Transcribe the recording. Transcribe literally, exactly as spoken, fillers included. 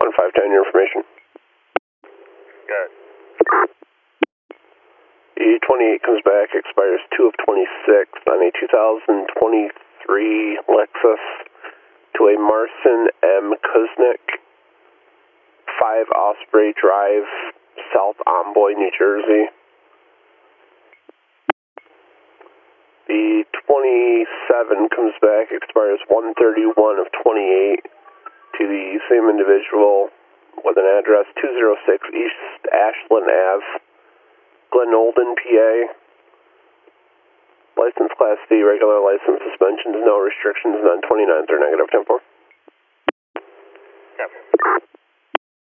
one five ten, your information. Got it. E twenty-eight comes back, expires two of twenty-six on a two thousand twenty-three Lexus to a Marcin M. Kuznick, five Osprey Drive, South Amboy, New Jersey. The twenty-seven comes back, expires one thirty-one of twenty-eight to the same individual with an address two oh six East Ashland Avenue, Glenolden, P A. License Class D, regular license, suspensions, no restrictions, none, twenty-nines or negative, ten four.